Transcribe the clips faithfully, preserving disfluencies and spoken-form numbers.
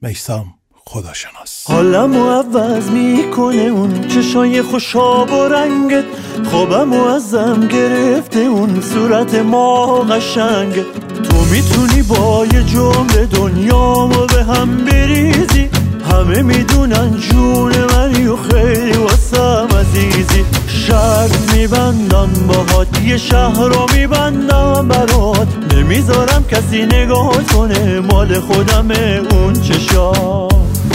میثم خداشناس. حالمو عوض میکنه اون چشای خوشاب و رنگت، خوابمو ازم گرفته اون صورت ما قشنگت. تو میتونی با یه جمله دنیامو به هم بریزی، همه میدونن جون منی و خیلی واسم عزیزی. شرط میبندم باهات، یه شهر رو میبندم برات، نمیذارم کسی نگاه کنه، مال خودمه اون چشا.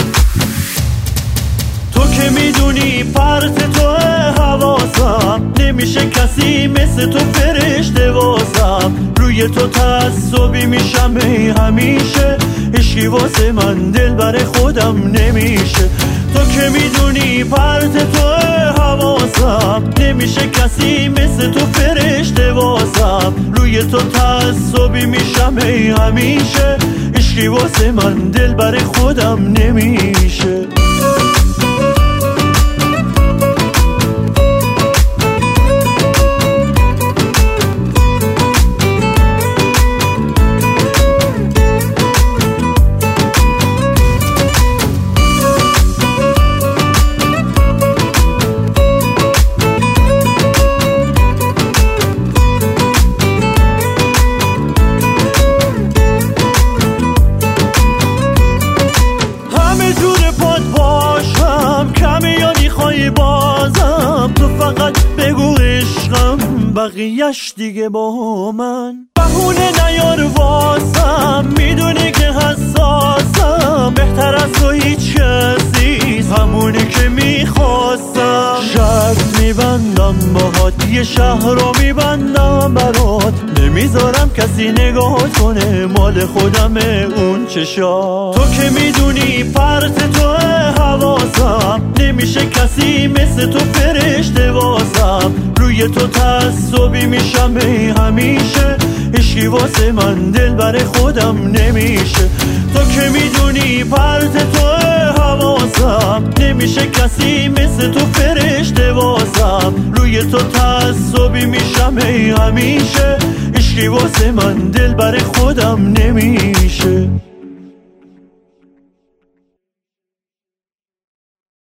تو که میدونی پرت تو حواسم، نمیشه کسی مثل تو فرشته واسم. روی تو تعصبی میشم ای همیشه، عشقی واسه من دل بر خودم نمیشه. تو که میدونی پرت تو حواسم، نمیشه کسی مثل تو فرشته واسم. روی تو تعصبی میشم ای همیشه، عشقی واسه من دل بر خودم نمیشه. بازم تو فقط بگو عشقم، بقیهش دیگه با من. بهونه نیار واسم، میدونی که حساسم، بهتر از تو هیچ کسی، همونی که میخواستم. شرط میبندم باهات، یه شهر رو میبندم برات، نمیذارم کسی نگاه کنه، مال خودمه اون چشا. تو که میدونی پرت تو حواسم، نمیشه کسی مثل تو فرشته واسم. روی تو تعصبی میشم ای همیشه، عشقی واسه من دل بر خودم نمیشه. تو که میدونی پرت تو حواسم، نمیشه کسی مثل تو فرشته واسم. روی تو تعصبی میشم ای همیشه، عشقی واسه من دل بر خودم نمیشه.